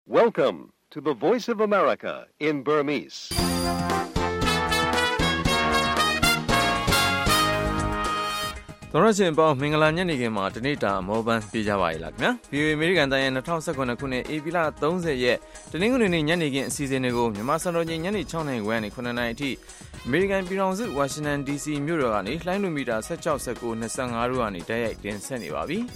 Welcome to the Voice of America in Burmese. ။သောရရှင်ပေါင်းမင်္ဂလာညနေခင်းမှာတနေ့တာမောပန်းပြကြပါရလားခင်ဗျာ။ VOA အမေရိကန်တိုင်းရဲ့2019ခုနှစ်ဧပြီလ30ရက်တနင်္ဂနွေနေ့ညနေခင်းအစီအစဉ်တွေကိုမြန်မာစံတော်ချိန်ညနေ6:00နာရီကနေ9:00နာရီအထိအမေရိကန်ပြည်ထောင်စုဝါရှင်တန် DC မြို့တော်ကနေလှိုင်းလူမီတာ16, 19, 25တို့ကနေတိုက်ရိုက်တင်ဆက်နေပါပြီ။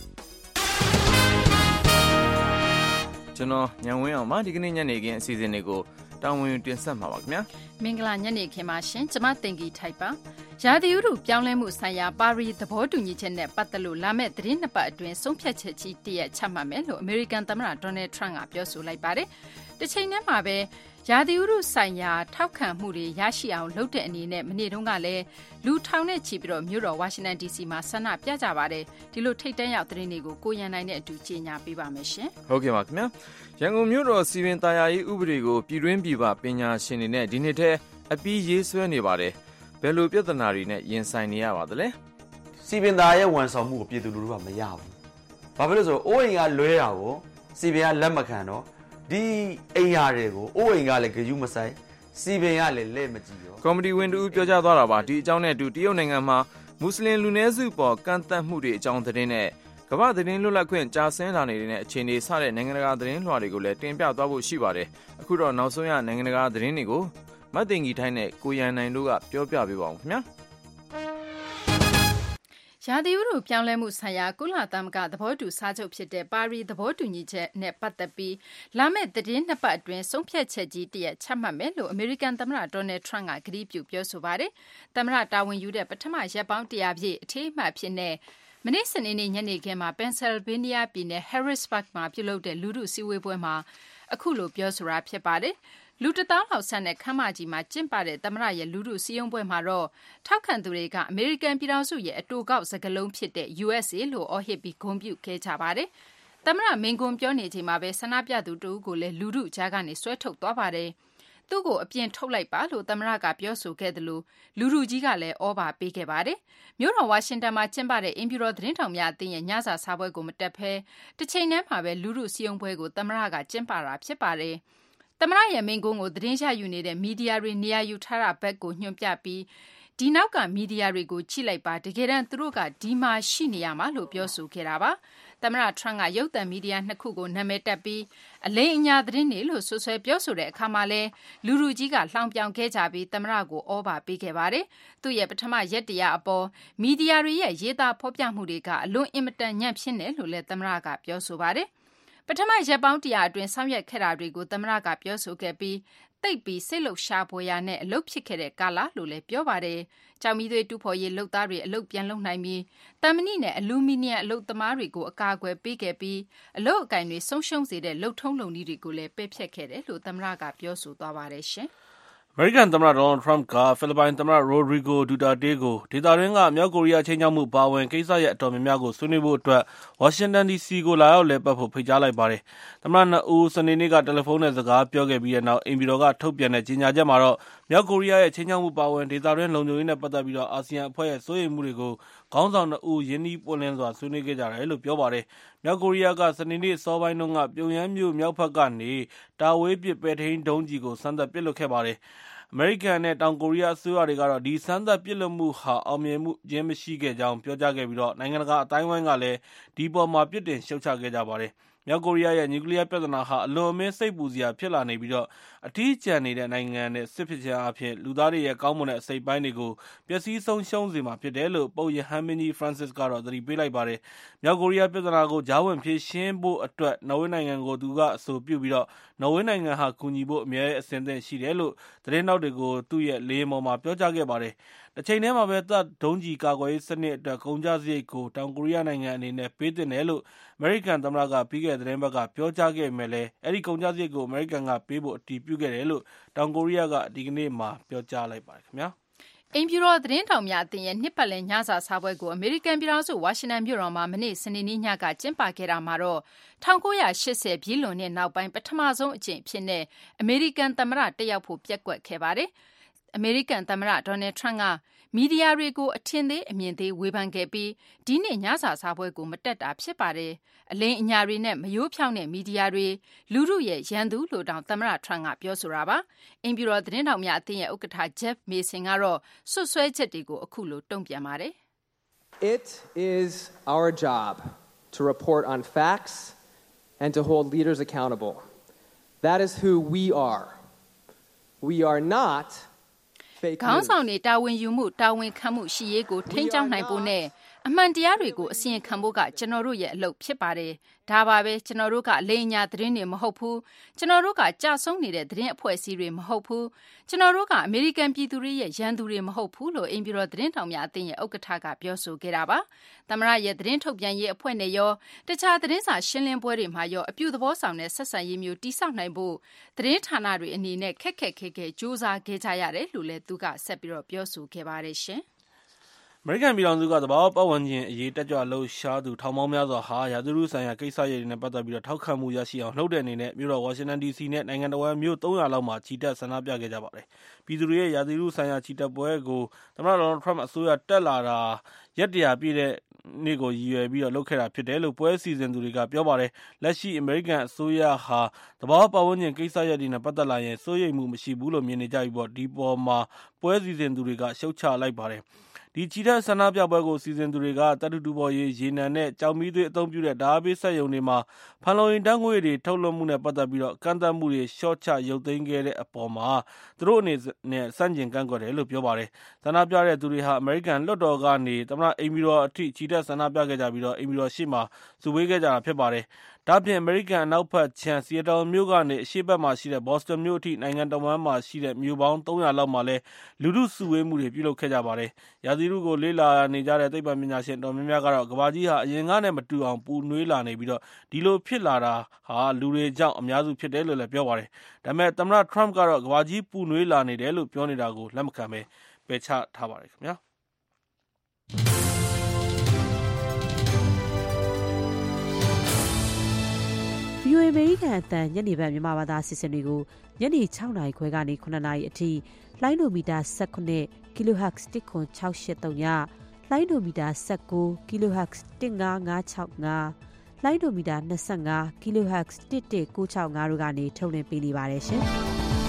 ကျွန်တော်ညံဝင်းအောင်ပါဒီကနေ့ညနေခင်းအစီအစဉ်တွေကိုတာဝန်ယူတင်ဆက်မှာပါခင်ဗျာမင်္ဂလာညနေခင်းပါရှင်ကျွန်မတင်ကြီးထိုက်ပါရာသီဥတုပြောင်းလဲမှုဆိုင်ရာပါရီသဘောတူညီချက်နဲ့ပတ်သက်လို့လာမယ့်သတင်းနှစ်ပတ်အတွင်းဆုံးဖြတ်ချက်ကြီးတရက်ချမှတ်မယ်လို့အမေရိကန်သမ္မတဒေါ်နယ်ထရန့်ကပြောဆိုလိုက်ပါတယ်တစ်ချိန်တည်းမှာပဲရာသီဥတုဆိုင်ရာထောက်ခံမှုတွေရရှိအောင်လုပ်တဲ့အနေနဲ့မနေ့တုန်းကလည်းလူထောင်နဲ့ချီပြီးတော့မြို့တော်ဝါရှင်တန် DC မှာဆန္ဒပြကြပါတယ်ဒီလိုထိတ်တန့်ရောက်သတင်းတွေကိုကိုရန်နိုင်တဲ့အတူကြီးညာပေးပါမယ်ရှင်ဟုတ်ကဲ့ပါခင်ဗျာရန်ကုန်မြို့တော်စီပင်သာယာရေးဥပဒေကိုပြည်တွင်းပြည်ပပညာရှင်တွေနဲ့ဒီနှစ်ထဲအပြီးရေးဆွဲနေပါတယ်ဘယ်လိုပြဿနာတွေနဲ့ရင်ဆိုင်နေရပါသလဲစီပင်သာရဲ့ဝန်ဆောင်မှုကိုပြည်သူလူထုကမရဘူးဘာဖြစ်လို့ဆိုအိုးအိမ်ကလွဲတာကိုစီပင်ကလက်မခံတော့ဒီအိမ်ယာတွေကိုအိုးအိမ်ကလည်းဂရုမစိုက်စီပင်ကလည်းလက်မကြည့်ရောကော်မတီဝင်တူပြောကြားသွားတာပါဒီအကြောင်းနဲ့အတူတရုတ်နိုင်ငံမှာမွတ်စလင်လူနည်းစုပေါ်ကန့်သတ်မှုတွေအကြောင်းသတင်းနဲ့ကမ္ဘာသတင်းလွတ်လပ်ခွင့်ကြာဆင်းလာနေတဲ့အခြေအနေစတဲ့နိုင်ငံတကာသတင်းလွှာတွေကိုလည်းတင်ပြသွားဖို့ရှိပါတယ်အခုတော့နောက်ဆုံးရနိုင်ငံတကာသတင်းတွေကိုမတ်တင်ကြီးထိုင်းနဲ့ကိုရန်နိုင်တို့ကပြောပြပေးပါဦးခင်ဗျာရာသီဥတုပြောင်းလဲမှုဆိုင်ရာကုလသမဂ္ဂသဘောတူစာချုပ်ဖြစ်တဲ့ပါရီသဘောတူညီချက်နဲ့ပတ်သက်ပြီးလာမယ့်သတင်းနှစ်ပတ်အတွင်းဆုံးဖြတ်ချက်ကြီးတရက်ချမှတ်မယ်လို့အမေရိကန်သမ္မတဒေါ်နယ်ထရန့်ကကတိပြုပြောဆိုပါတယ်သမ္မတတာဝန်ယူတဲ့ပထမရက်ပေါင်း100ပြည့်အထိမ်းအမှတ်ဖြစ်နေမနေ့စနေနေ့ညနေခင်းမှာပန်ဆယ်ဗေးနီးယားပြည်နယ် Harrisburg မှာပြုလုပ်တဲ့လူထုစည်းဝေးပွဲမှာအခုလိုပြောဆိုတာဖြစ်ပါတယ်လူ1000လောက်ဆန့်တဲ့ခမ်းမကြီးမှာကျင်းပတဲ့သမ္မတရဲ့လူထုစည်းရုံးပွဲမှာတော့ထောက်ခံသူတွေကအမေရိကန်ပြည်ထောင်စုရဲ့အတူကောက်စကားလုံးဖြစ်တဲ့ USA လို့အော်ဟစ်ပြီးဂုဏ်ပြုခဲ့ကြပါတယ်။သမ္မတမင်ကွန်းပြောနေချိန်မှာပဲဆန္ဒပြသူတဦးကိုလည်းလူထုကြားကနေဆွဲထုတ်သွားပါတယ်။သူ့ကိုအပြင်ထုတ်လိုက်ပါလို့သမ္မတကပြောဆိုခဲ့တယ်လို့လူထုကြီးကလည်းဩဘာပေးခဲ့ပါတယ်။မြို့တော်ဝါရှင်တန်မှာကျင်းပတဲ့အင်ဖြူတော်သတင်းထောက်များအသင်းရဲ့ညစာစားပွဲကိုမတက်ဘဲတစ်ချိန်တည်းမှာပဲလူထုစည်းရုံးပွဲကိုသမ္မတကကျင်းပတာဖြစ်ပါတယ်။သမ္မတရဲ့မိန့်ခွန်းကိုသတင်းရယူနေတဲ့မီဒီယာတွေနေရာယူထားတာဘက်ကိုညွှန်ပြပြီးဒီနောက်ကမီဒီယာတွေကိုချိလိုက်ပါတကယ်တမ်းသူတို့ကဒီမှာရှိနေရမှာလို့ပြောဆိုခဲ့တာပါသမ္မတထရန့်ကရုပ်သံမီဒီယာ2ခုကိုနာမည်တက်ပြီးအလိမ်အညာသတင်းတွေလို့ဆွဆွဲပြောဆိုတဲ့အခါမှာလဲလူလူကြီးကလှောင်ပြောင်ခဲ့ကြပြီးသမ္မတကိုဩဘာပေးခဲ့ပါတယ်သူ့ရဲ့ပထမရက်တရာအပေါ်မီဒီယာတွေရဲ့ရေးသားဖော်ပြမှုတွေကအလွန်အင်မတန်ညံ့ဖြစ်နေလို့လဲသမ္မတကပြောဆိုပါတယ်ပထမရက်ပေါင်း100အတွင်းဆောင်ရွက်ခဲ့တာတွေကိုသမ္မတကပြောဆိုခဲ့ပြီးတိတ်ပြီးစိတ်လှုပ်ရှားဖွယ်ရာနဲ့အလုပ်ဖြစ်ခဲ့တဲ့ကာလလို့လည်းပြောပါတယ်။ကြောင်မီသွေးတူဖော်ရေးလုပ်သားတွေအလုပ်ပြန်လုပ်နိုင်ပြီးတမ်မဏိနဲ့အလူမီနီယံအလုပ်သမားတွေကိုအကာအကွယ်ပေးခဲ့ပြီးအလုပ်အကင်တွေဆုံးရှုံးစေတဲ့လုပ်ထုံးလုပ်နည်းတွေကိုလည်းပယ်ဖျက်ခဲ့တယ်လို့သမ္မတကပြောဆိုသွားပါတယ်ရှင်။အမေရိကန်သမ္မတဒေါ်နယ်ထရန့်ကဖိလစ်ပိုင်သမ္မတရိုဒရီဂိုဒူတာတေးကိုဒေသတွင်းကမြောက်ကိုရီးယားချိန်ချောက်မှုပါဝင်ကိစ္စရဲ့အတော်များများကိုဆွေးနွေးဖို့အတွက်ဝါရှင်တန် DC ကိုလာရောက်လည်ပတ်ဖို့ဖိတ်ကြားလိုက်ပါတယ်။သမ္မတနှစ်ဦးစနေနေ့ကတယ်လီဖုန်းနဲ့စကားပြောခဲ့ပြီးတဲ့နောက်အိမ်ဖြူတော်ကထုတ်ပြန်တဲ့ကြေညာချက်မှာတော့မြောက်ကိုရီးယားရဲ့ချိန်ချောက်မှုပါဝင်ဒေသတွင်းလုံခြုံရေးနဲ့ပတ်သက်ပြီးအာဆီယံအဖွဲ့ရဲ့စိုးရိမ်မှုတွေကိုခေါင်းဆောင်နှစ်ဦးယင်းနှီးပွင့်လင်းစွာဆွေးနွေးခဲ့ကြတယ်လို့ပြောပါတယ်။မြောက်ကိုရီးယားကစနေနေ့စောပိုင်းတုန်းကပြုံယမ်းမြို့မြောက်ဘက်ကနေတာဝေးပစ်ပဲ့ထိန်းဒုံးကျည်ကိုစမ်းသပ်ပစ်လွှတ်ခဲ့ပါတယ်။အမေရိကန်နဲ့တောင်ကိုရီးယားအစိုးရတွေကတော့ဒီစမ်းသပ်ပစ်လွှတ်မှုဟာအောင်မြင်မှုခြင်းမရှိခဲ့ကြောင်းပြောကြားခဲ့ပြီးနိုင်ငံတကာအတိုင်းအဝိုင်းကလည်းဒီပေါ်မှာပြစ်တင်ရှုတ်ချခဲ့ကြပါတယ်။မြောက်ကိုရီးယားရဲ့နျူကလ িয়ার ပြဿနာဟာအလွန်အမင်းစိတ်ပူစရာဖြစ်လာနေပြီးအထီးကျန်နေတဲ့နိုင်ငံနဲ့စစ်ဖြစ်ခြင်းအပြင်လူသားတွေရဲ့ကောင်းမွန်တဲ့အစိတ်ပိုင်းတွေကိုပျက်စီးဆုံးရှုံးစေမှာဖြစ်တယ်လို့ပုပ်ရဟန်းမင်းကြီး Francis ကတော့သတိပေးလိုက်ပါတယ်။မြောက်ကိုရီးယားပြဿနာကိုကြားဝင်ဖြေရှင်းဖို့အတွက်နော်ဝေနိုင်ငံကိုသူကအဆိုပြုပြီးနော်ဝေနိုင်ငံဟာကူညီဖို့အမြဲအဆင်သင့်ရှိတယ်လို့သတင်းထောက်တွေကိုသူ့ရဲ့လေယာဉ်ပေါ်မှာပြောကြားခဲ့ပါတယ်။တစ်ချိန်တည်းမှာပဲတပ်ဒုံးကျည်ကာကွယ်ရေးစနစ်အတွက်ကုန်ကျစရိတ်ကိုတောင်ကိုရီးယားနိုင်ငံအနေနဲ့ပေးသင့်တယ်လို့အမေရိကန်သမ္မတကပြီးခဲ့တဲ့သတင်းပတ်ကပြောကြားခဲ့ပေမဲ့လည်းအဲဒီကုန်ကျစရိတ်ကိုအမေရိကန်ကပေးဖို့အတည်ပြုခဲ့တယ်လို့တောင်ကိုရီးယားကဒီကနေ့မှပြောကြားလိုက်ပါတယ်ခင်ဗျာ။အိမ်ဖြူတော်သတင်းထောက်များအသင်းရဲ့နှစ်ပတ်လည်ညစာစားပွဲကိုအမေရိကန်ပြည်ထောင်စုဝါရှင်တန်မြို့တော်မှာမနေ့စနေနေ့ညကကျင်းပခဲ့တာမှာတော့1980ပြည်လွန်တဲ့နောက်ပိုင်းပထမဆုံးအကြိမ်ဖြစ်တဲ့အမေရိကန်သမ္မတတက်ရောက်ဖို့ပျက်ကွက်ခဲ့ပါတယ်။အမေရိကန်သမ္မတဒေါ်နယ်ထရန့်ကမီဒီယာတွေကိုအထင်သေးအမြင်သေးဝေဖန်ခဲ့ပြီးဒီနေ့ညစာစားပွဲကိုမတက်တာဖြစ်ပါတယ်။အလင်းအညာတွေနဲ့မယိုးဖြောင်းတဲ့မီဒီယာတွေလူထုရဲ့ရန်သူလို့တောင်သမ္မတထရန့်ကပြောဆိုတာပါ။အင်ဖြူတော်သတင်းတောက်များအသင်းရဲ့ဥက္ကဋ္ဌ Jeff Mason ကတော့ဆွတ်ဆွဲချက်တွေကိုအခုလိုတုံ့ပြန်ပါတယ်။ It is our job to report on facts and to hold leaders accountable. That is who we are. We are not fake news. ခေါင်းဆောင်တွေတာဝန်ယူမှုတာဝန်ခံမှုရှိရေးကိုထိန်းကျောင်းနိုင်ဖို့နဲ့အမှန်တရားတွေကိုအစီရင်ခံဖို့ကကျွန်တော်တို့ရဲ့အလုပ်ဖြစ်ပါတယ်။ဒါပါပဲကျွန်တော်တို့ကလိမ်ညာသတင်းတွေမဟုတ်ဘူး။ကျွန်တော်တို့ကကြာဆုံးနေတဲ့သတင်းအဖွဲ့အစည်းတွေမဟုတ်ဘူး။ကျွန်တော်တို့ကအမေရိကန်ပြည်သူတွေရဲ့ရန်သူတွေမဟုတ်ဘူးလို့အင်ဖြူတော်သတင်းတောင်များအသင်းရဲ့ဥက္ကဋ္ဌကပြောဆိုခဲ့တာပါ။သမ္မတရဲ့သတင်းထုတ်ပြန်ရေးအဖွဲ့နဲ့ရောတခြားသတင်းစာရှင်းလင်းပွဲတွေမှာရောအပြုသဘောဆောင်တဲ့ဆက်ဆံရေးမျိုးတိစောက်နိုင်ဖို့သတင်းဌာနတွေအနေနဲ့ခက်ခဲစူးစမ်းခဲ့ကြရတယ်လို့လည်းသူကဆက်ပြီးတော့ပြောဆိုခဲ့ပါတယ်ရှင်။အမေရိကန်ပြည်ထောင်စုကသဘာဝပတ်ဝန်းကျင်အရေးတက်ကြွလှုပ်ရှားသူထောင်ပေါင်းများစွာဟာရာသီဥတုဆိုင်ရာကိစ္စရပ်တွေနဲ့ပတ်သက်ပြီးထောက်ခံမှုရရှိအောင်နှုတ်တဲ့အနေနဲ့မြို့တော်ဝါရှင်တန် DC နဲ့နိုင်ငံတော်ဝန်မြို့300လောက်မှာချီတက်ဆန္ဒပြခဲ့ကြပါတယ်။ပြည်သူတွေရဲ့ရာသီဥတုဆိုင်ရာချီတက်ပွဲကိုသမ္မတဒေါ်နယ်ထရန့်အစိုးရတက်လာတာရက်တရာပြည့်တဲ့နေ့ကိုရည်ရွယ်ပြီးလုပ်ခဲ့တာဖြစ်တယ်လို့ပွဲစီစဉ်သူတွေကပြောပါတယ်။လက်ရှိအမေရိကန်အစိုးရဟာသဘာဝပတ်ဝန်းကျင်ကိစ္စရပ်တွေနဲ့ပတ်သက်လာရင်စိုးရိမ်မှုမရှိဘူးလို့မြင်နေကြပြီးဒီပေါ်မှာပွဲစီစဉ်သူတွေကရှုတ်ချလိုက်ပါတယ်။ဒီချီတက်ဆန္ဒပြပွဲကိုစီစဉ်သူတွေကတတုတူပေါ်ရေနံနဲ့ကြောင်မီးသွေးအသုံးပြုတဲ့ဓာတ်အားပေးစက်ရုံတွေမှာဖန်လုံအိမ်ဓာတ်ငွေ့တွေထုတ်လွှတ်မှုနဲ့ပတ်သက်ပြီးကန့်သတ်မှုတွေလျှော့ချရုပ်သိမ်းခဲ့တဲ့အပေါ်မှာသူတို့အနေနဲ့စန့်ကျင်ကန့်ကွက်တယ်လို့ပြောပါတယ်။ဆန္ဒပြတဲ့သူတွေဟာအမေရိကန်လွှတ်တော်ကနေသမ္မတအိမ်ဖြူတော်အထိချီတက်ဆန္ဒပြခဲ့ကြပြီးအိမ်ဖြူတော်ရှေ့မှာစုဝေးခဲ့ကြတာဖြစ်ပါတယ်။ဒါ့အပြင်အမေရိကန်အနောက်ဘက်ခြမ်းဆီယက်တယ်မြို့ကနေအရှေ့ဘက်မှာရှိတဲ့ဘော့စတွန်မြို့အထိနိုင်ငံတော်ဝန်မှာရှိတဲ့မြို့ပေါင်း300လောက်မှာလည်းလူထုစုဝေးမှုတွေပြုလုပ်ခဲ့ကြပါတယ်။ရာသီဥတုကိုလေ့လာနေကြတဲ့သိပ္ပံပညာရှင်တော်များများကတော့ကမ္ဘာကြီးဟာအရင်ကနဲ့မတူအောင်ပူနွေးလာနေပြီးဒီလိုဖြစ်လာတာဟာလူတွေကြောင့်အများစုဖြစ်တယ်လို့လည်းပြောပါတယ်။ဒါပေမဲ့သမ္မတထရန့်ကတော့ကမ္ဘာကြီးပူနွေးလာနေတယ်လို့ပြောနေတာကိုလက်မခံပဲပယ်ချထားပါတယ်ခင်ဗျာ။ VOA အမေရိကန်အသံညနေပိုင်းမြန်မာဘာသာအစီအစဉ်တွေကိုညနေ6နာရီခွဲကနေ9နာရီအထိလိုင်းဒိုမီတာ19 kHz 10683ညလိုင်းဒိုမီတာ19 kHz 15565လိုင်းဒိုမီတာ25 kHz 11965တို့ကနေထုတ်လွှင့်ပေးနေပါတယ်ရှင်။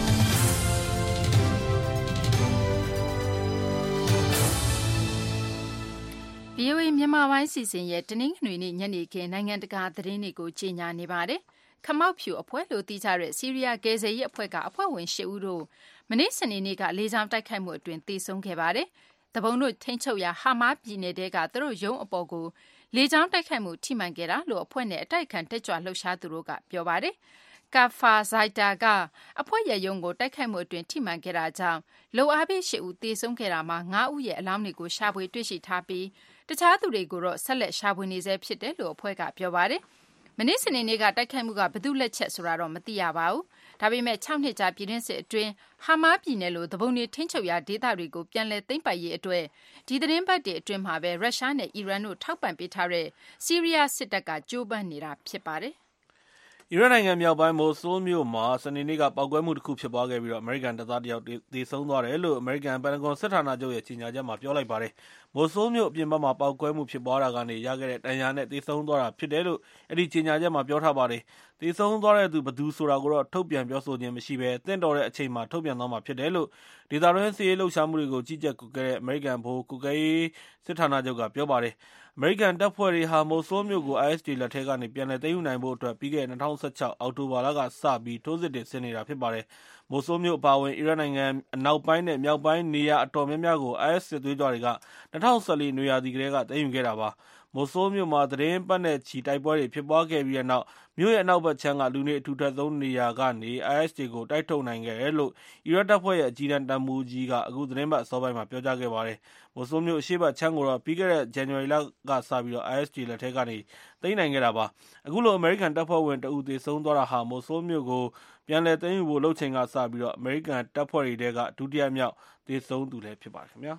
VOA မြန်မာပိုင်းစီစဉ်ရဲ့တနင်္ဂနွေနေ့ညနေခင်းနိုင်ငံတကာသတင်းတွေကိုကြီးညာနေပါတယ်။ခမောက်ဖြူအဖွဲ့လို့သိကြတဲ့ဆီးရီးယားကယ်ဆယ်ရေးအဖွဲ့ကအဖွဲ့ဝင်8ဦးတို့မနေ့စနေနေ့ကလေကြောင်းတိုက်ခိုက်မှုအတွင်းသေဆုံးခဲ့ပါတယ်။တပုံတို့ထိန်းချုပ်ရာဟာမားပြည်နယ်တဲကသူတို့ရုံးအပေါ်ကိုလေကြောင်းတိုက်ခိုက်မှုထိမှန်ခဲ့တာလို့အဖွဲ့နဲ့အတိုက်ခံတက်ကြွလှုပ်ရှားသူတို့ကပြောပါတယ်။ကာဖာဇိုက်တာကအဖွဲ့ရဲ့ရုံးကိုတိုက်ခိုက်မှုအတွင်းထိမှန်ခဲ့တာကြောင့်လုံအားပေး8ဦးသေဆုံးခဲ့တာမှာ9ဦးရဲ့အလောင်းတွေကိုရှာဖွေတွေ့ရှိထားပြီးတခြားသူတွေကိုတော့ဆက်လက်ရှာဖွေနေဆဲဖြစ်တယ်လို့အဖွဲ့ကပြောပါတယ်။မနေ့စနေနေ့ကတိုက်ခိုက်မှုကဘယ်သူလက်ချက်ဆိုတာတော့မသိရပါဘူး။ဒါပေမဲ့6နှစ်ကြာပြည်တွင်းစစ်အတွင်းဟာမားပြည်နယ်လိုတပုံတွေထိန်းချုပ်ရာဒေသတွေကိုပြန်လည်သိမ်းပိုက်ရေးအတွက်ဒီသတင်းပတ်တွေအတွင်းမှာပဲရုရှားနဲ့အီရန်တို့ထောက်ပံ့ပေးထားတဲ့ဆီးရီးယားစစ်တပ်ကကြိုးပမ်းနေတာဖြစ်ပါတယ်။အီရတ်နိုင်ငံမြောက်ပိုင်းမိုဆူးမြို့မှာစနေနေ့ကပေါက်ကွဲမှုတစ်ခုဖြစ်ပွားခဲ့ပြီးအမေရိကန်တပ်သားတစ်ယောက်သေဆုံးသွားတယ်လို့အမေရိကန်ပန်တဂွန်စစ်ဌာနချုပ်ရဲ့ကြေညာချက်မှာပြောလိုက်ပါတယ်။မိုဆူးမြို့အပြင်ဘက်မှာပေါက်ကွဲမှုဖြစ်ပွားတာကနေရခဲ့တဲ့ဒဏ်ရာနဲ့သေဆုံးသွားတာဖြစ်တယ်လို့အဲ့ဒီကြေညာချက်မှာပြောထားပါတယ်။သေဆုံးသွားတဲ့သူဘယ်သူဆိုတာကိုတော့ထုတ်ပြန်ပြောဆိုခြင်းမရှိဘဲတင့်တော်တဲ့အချိန်မှာထုတ်ပြန်သွားမှာဖြစ်တယ်လို့ဒေသတွင်းစစ်ရေးလှုပ်ရှားမှုတွေကိုကြီးကြပ်ကွပ်ကဲတဲ့အမေရိကန်ဗဟိုကွပ်ကဲရေးစစ်ဌာနချုပ်ကပြောပါတယ်။အမေရိကန်တပ်ဖွဲ့တွေဟာမိုဆူးမြို့ကို IS တွေလက်ထဲကနေပြန်လည်သိမ်းယူနိုင်ဖို့အတွက်ပြီးခဲ့တဲ့2016အောက်တိုဘာလကစပြီးထိုးစစ်တွေဆင်နေတာဖြစ်ပါတယ်။မိုဆူးမြို့အပါအဝင်အီရတ်နိုင်ငံအနောက်ပိုင်းနဲ့မြောက်ပိုင်းနေရာအတော်များများကို IS စစ်သွေးကြွတွေက2014နွေရာသီကတည်းကသိမ်းယူခဲ့တာပါ။မိုဆူးမြို့မှာသတင်းပတ်နဲ့ချီတိုက်ပွဲတွေဖြစ်ပွားခဲ့ပြီးတဲ့နောက်မြို့ရဲ့အနောက်ဘက်ခြမ်းကလူနေအထူထပ်ဆုံးနေရာကနေ IS တွေကိုတိုက်ထုတ်နိုင်ခဲ့တယ်လို့အီရတ်တပ်ဖွဲ့ရဲ့အကြီးတန်းတပ်မှူးကြီးကအခုသတင်းပတ်အစောပိုင်းမှာပြောကြားခဲ့ပါတယ်။မိုဆူးမြို့အရှေ့ဘက်ခြမ်းကိုတော့ပြီးခဲ့တဲ့ဇန်နဝါရီလကစပြီး IS တွေလက်ထဲကနေသိမ်းနိုင်ခဲ့တာပါ။အခုလိုအမေရိကန်တပ်ဖွဲ့ဝင်တအုပ်သေဆုံးသွားတာဟာမိုဆူးမြို့ကိုပြန်လည်သိမ်းယူဖို့လုပ်ချိန်ကစပြီးအမေရိကန်တပ်ဖွဲ့တွေထဲကဒုတိယမြောက်သေဆုံးသူလည်းဖြစ်ပါတယ်ခင်ဗျာ။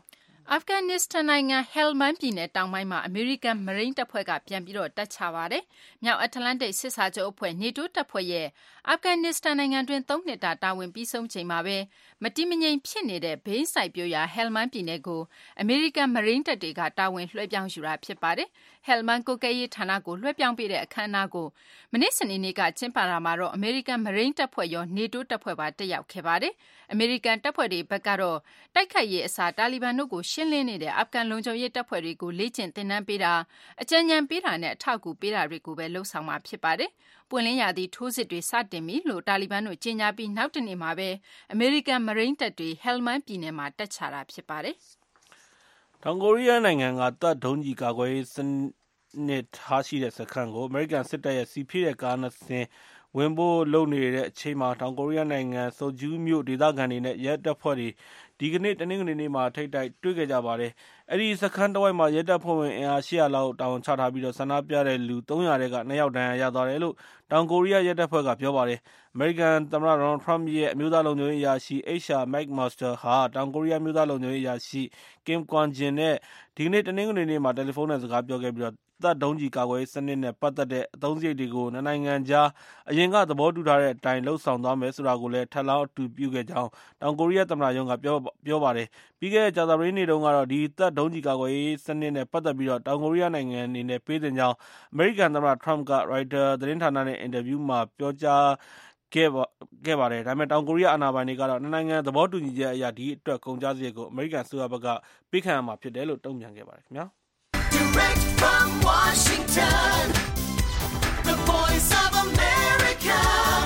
အာဖဂန်နစ္စတန်နိုင်ငံဟယ်လ်မန်ပြည်နယ်တောင်ပိုင်းမှာအမေရိကန်မရိန်းတပ်ဖွဲ့ကပြန်ပြီးတပ်ချပါတယ်။မြောက်အတ္တလန်တိတ်စစ်စာချုပ်အဖွဲ့ NATO တပ်ဖွဲ့ရဲ့အာဖဂန်နစ္စတန်နိုင်ငံတွင်3နှစ်တာတာဝန်ပြီးဆုံးချိန်မှာပဲမတိမငြိမ်ဖြစ်နေတဲ့ဘေးစိုက်ပြိုရာဟယ်လ်မန်ပြည်နယ်ကိုအမေရိကန်မရိန်းတပ်တွေကတာဝန်လွှဲပြောင်းယူတာဖြစ်ပါတယ်။ဟယ်လ်မန်ကိုကဲရေးဌာနကိုလွှဲပြောင်းပေးတဲ့အခမ်းအနားကိုမနေ့စနေနေ့ကကျင်းပတာမှာတော့အမေရိကန်မရိန်းတပ်ဖွဲ့ရော NATO တပ်ဖွဲ့ပါတက်ရောက်ခဲ့ပါတယ်။အမေရိကန်တပ်ဖွဲ့တွေဘက်ကတော့တိုက်ခိုက်ရေးအစားတာလီဘန်တို့ကိုရှင်းလင်းနေတဲ့အာဖဂန်လုံခြုံရေးတပ်ဖွဲ့တွေကိုလေ့ကျင့်သင်တန်းပေးတာအကြံဉာဏ်ပေးတာနဲ့အထောက်အကူပေးတာတွေကိုပဲလှုံ့ဆော်မှာဖြစ်ပါတယ်။ပွင့်လင်းရာသီထိုးစစ်တွေစတင်ပြီလို့တာလီဘန်တို့ကြေညာပြီးနောက်တနေ့မှာပဲအမေရိကန်မရိန်းတပ်တွေဟယ်လ်မန်ပြည်နယ်မှာတက်ချတာဖြစ်ပါတယ်။တောင်ကိုရီးယားနိုင်ငံကတပ်ဒုံးကျည်ကာကွယ်ရေးစနစ်ထားရှိတဲ့စခန်းကိုအမေရိကန်စစ်တပ်ရဲ့စီဖြည့်တဲ့ကားနှစ်စင်းဝင်ဖို့လုပ်နေတဲ့အချိန်မှာတောင်ကိုရီးယားနိုင်ငံဆိုဂျူးမြို့ဒေသခံတွေနဲ့ရဲတပ်ဖွဲ့တွေဒီကနေ့တနင်္ဂနွေနေ့မှာထိပ်တိုက်တွေ့ခဲ့ကြပါတယ်။အဲဒီစခန်းတစ်ဝိုက်မှာရဲတပ်ဖွဲ့ဝင်အင်အား800လောက်တာဝန်ချထားပြီးဆန္ဒပြတဲ့လူ300ထဲက2ယောက်ဒဏ်ရာရသွားတယ်လို့တောင်ကိုရီးယားရဲတပ်ဖွဲ့ကပြောပါတယ်။အမေရိကန်သမ္မတဒေါ်နယ်ထရမ့်ရဲ့အမျိုးသားလုံခြုံရေးအရာရှိ HR McMaster ဟာတောင်ကိုရီးယားအမျိုးသားလုံခြုံရေးအရာရှိ Kim Kwon-jin နဲ့ဒီကနေ့တနင်္ဂနွေနေ့မှာတယ်လီဖုန်းနဲ့စကားပြောခဲ့ပြီးတပ်ဒုံးကျည်ကာကွယ်ရေးစနစ်နဲ့ပတ်သက်တဲ့အသုံးစရိတ်တွေကိုနှစ်နိုင်ငံကြားအရင်ကသဘောတူထားတဲ့အတိုင်းလှုပ်ဆောင်သွားမယ်ဆိုတာကိုလည်းထပ်လောင်းအတူပြုခဲ့ကြောင်းတောင်ကိုရီးယားသမ္မတရုံးကပြောပါတယ်။ပြီးခဲ့တဲ့ကြာသပတေးနေ့တုန်းကတော့ဒီတပ်ဒုံးကျည်ကာကွယ်ရေးစနစ်နဲ့ပတ်သက်ပြီးတောင်ကိုရီးယားနိုင်ငံအနေနဲ့ပေးတင်ကြောင်းအမေရိကန်သမ္မတထရမ့်ကရိုက်တာသတင်းဌာနနဲ့အင်တာဗျူးမှာပြောကြားခဲ့ပါတယ်။ဒါပေမဲ့တောင်ကိုရီးယားအာဏာပိုင်တွေကတော့နှစ်နိုင်ငံသဘောတူညီချက်အရဒီအတွက်ကုန်ကျစရိတ်ကိုအမေရိကန်အစိုးရဘက်ကပေးခံရမှာဖြစ်တယ်လို့တုံ့ပြန်ခဲ့ပါတယ်ခင်ဗျာ။ Direct from Washington, the voice of America,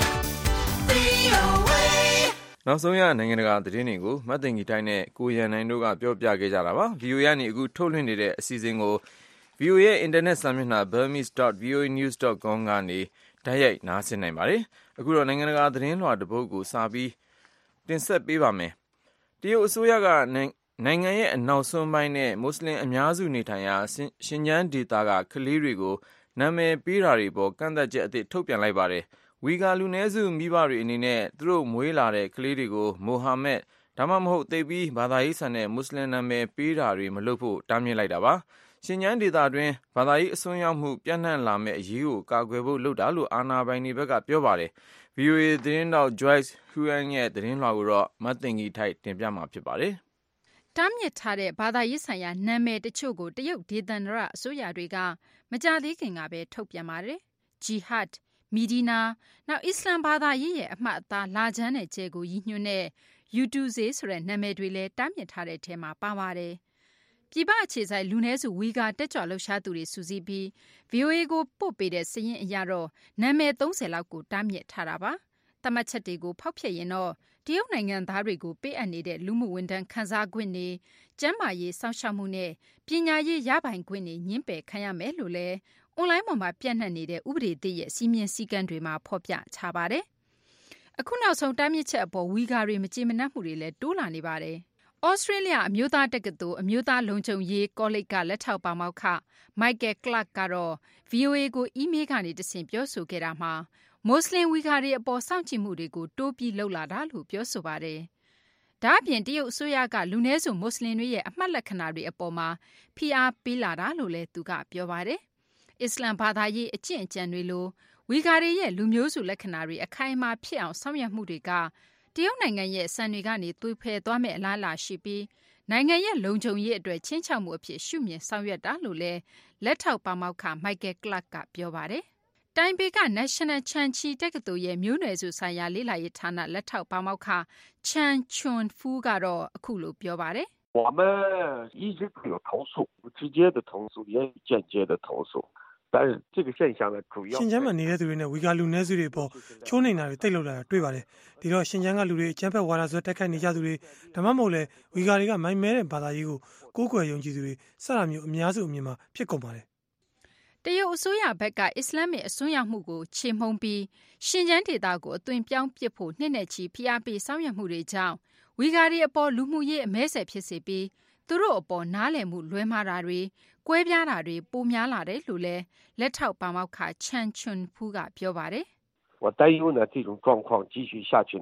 VOA. နောက်ဆုံးရနိုင်ငံတကာသတင်းတွေကိုမတ်သိင်္ဂီတိုင်းနဲ့ကိုရန်နိုင်တို့ကပြောပြခဲ့ကြတာပါ။ VOA ကနေအခုထုတ်လွှင့်နေတဲ့အစီအစဉ်ကို VOA ရဲ့ Internet စာမျက်နှာ burmese.voanews.com ကနေတိုက်ရိုက်နားဆင်နိုင်ပါတယ်။အခုတော့နိုင်ငံတကာသတင်းလွှာတစ်ပုဒ်ကိုစပြီးတင်ဆက်ပေးပါမယ်။တရုတ်အစိုးရကနိုင်ငံရဲ့အနောက်စွန်းပိုင်းနဲ့မွတ်စလင်အများစုနေထိုင်ရာရှင်ကျန်းဒေသကကလေးတွေကိုနာမည်ပေးတာတွေပေါ်ကန့်သတ်ချက်အသစ်ထုတ်ပြန်လိုက်ပါတယ်။ဝီဂါလူနည်းစုမိဘတွေအနေနဲ့သူတို့မွေးလာတဲ့ကလေးတွေကိုမိုဟာမက်ဒါမှမဟုတ်သိပြီးဘာသာရေးဆန်တဲ့မွတ်စလင်နာမည်ပေးတာတွေမလုပ်ဖို့တားမြစ်လိုက်တာပါ။ရှင်ကျန်းဒေသတွင်းဘာသာရေးအစွန်းရောက်မှုပြန့်နှံ့လာမဲ့အရေးကိုကာကွယ်ဖို့လုပ်တာလို့အာဏာပိုင်တွေဘက်ကပြောပါတယ်။ VOA သတင်းတောက် Joyce Huang ရဲ့သတင်းလွှာကိုတော့မတ်သိင်္ဂီထိုက်တင်ပြမှာဖြစ်ပါတယ်။တားမြစ်ထားတဲ့ဘာသာရေးဆိုင်ရာနာမည်တချို့ကိုတရုတ်ဒေသန္တရအစိုးရတွေကမကြာသေးခင်ကပဲထုတ်ပြန်ပါတယ်။ Jihad, Medina နောက်အစ္စလမ်ဘာသာရေးရဲ့အမှတ်အသားလာချမ်းတဲ့ကျဲကိုရည်ညွှန်းတဲ့ Yutuze ဆိုတဲ့နာမည်တွေလည်းတားမြစ်ထားတဲ့ထဲမှာပါပါတယ်။ပြည်ပအခြေစိုက်လူနည်းစုဝီဂါတက်ကြွလှုပ်ရှားသူတွေစုစည်းပြီး VOA ကိုပို့ပေးတဲ့စာရင်းအရတော့နာမည်30လောက်ကိုတားမြစ်ထားတာပါ။သတ်မှတ်ချက်တွေကိုဖောက်ဖျက်ရင်တော့တရုတ်နိုင်ငံသားတွေကိုပေးအပ်နေတဲ့လူမှုဝန်ထမ်းခံစားခွင့်တွေကျန်းမာရေးစောင့်ရှောက်မှုနဲ့ပညာရေးရပိုင်ခွင့်တွေညှင်းပယ်ခံရမယ်လို့လည်းအွန်လိုင်းပေါ်မှာပြန့်နှံ့နေတဲ့ဥပဒေသစ်ရဲ့စည်းမျဉ်းစည်းကမ်းတွေမှာဖော်ပြထားပါတယ်။အခုနောက်ဆုံးတားမြစ်ချက်အပေါ်ဝီဂါတွေမကြေမနပ်မှုတွေလည်းတိုးလာနေပါတယ်။ဩစတြေးလျအမျိုးသားတက္ကသိုလ်အမျိုးသားလုံခြုံရေးကောလိပ်ကလက်ထောက်ပါမောက္ခ Michael Clark ကတော့ VOA ကိုအီးမေးလ်ကနေတဆင့်ပြောဆိုခဲ့တာမှာမွတ်စလင်ဝီဂါတွေအပေါ်စောင့်ကြည့်မှုတွေကိုတိုးပြီးလုပ်လာတာလို့ပြောဆိုပါတယ်။ဒါ့အပြင်တရုတ်အစိုးရကလူနည်းစုမွတ်စလင်တွေရဲ့အမှတ်လက္ခဏာတွေအပေါ်မှာဖိအားပေးလာတာလို့လည်းသူကပြောပါတယ်။အစ္စလမ်ဘာသာရေးအကျင့်အကြံတွေလိုဝီဂါတွေရဲ့လူမျိုးစုလက္ခဏာတွေအခိုင်အမာဖြစ်အောင်ဆောင်ရွက်မှုတွေကတရုတ်နိုင်ငံရဲ့စံတွေကနေသွေဖယ်သွားမယ့်အလားအလာရှိပြီးနိုင်ငံရဲ့လုံခြုံရေးအတွက်ချင်းချောက်မှုအဖြစ်ရှုမြင်ဆောင်ရွက်တာလို့လည်းလက်ထောက်ပါမောက္ခ Michael Clark ကပြောပါတယ်။တိုင်ပေက National Changchi တက္ကသိုလ်ရဲ့မျိုးနွယ်စုဆိုင်ရာလေ့လာရေးဌာနလက်ထောက်ပါမောက္ခ Chen Chun-fu ကတော့အခုလိုပြောပါတယ်我们一直都有投诉，直接的投诉，也有间接的投诉。但是这个现象呢，主要ရှင်ကျန်းမှာနေတဲ့သူတွေနဲ့ဝီဂါလူနည်းစုတွေပေါ်ချိုးနေတာတွေတိတ်လောက်လာတာတွေ့ပါတယ်။ဒီတော့ရှင်ကျန်းကလူတွေအကျန်းဖက်ဝါဒဆိုတိုက်ခိုက်နေကြသူတွေဒါမှမဟုတ်လေဝီဂါတွေကမိုင်းမဲတဲ့ဘာသာရေးကိုကိုးကွယ်ယုံကြည်သူတွေစတာမျိုးအများစုအမြင်မှာဖြစ်ကုန်ပါတယ်။တရုတ်အစိုးရဘက်ကအစ္စလာမ်အစွန်းရောက်မှုကိုချေမှုန်းပြီးရှင်ကျန်းဒေသကိုအသွင်ပြောင်းပစ်ဖို့နှစ်နဲ့ချီဖိအားပေးဆောင်ရွက်မှုတွေကြောင့်ဝီဂါတွေအပေါ်လူမှုရေးအမဲဆယ်ဖြစ်စေပြီးသူတို့အပေါ်နားလည်မှုလွဲမှားတာတွေကွဲပြားတာတွေပိုများလာတယ်လို့လည်းလက်ထောက်ပါမောက္ခ Chen Chun-fu ကပြောပါတယ်我担忧呢这种状况继续下去呢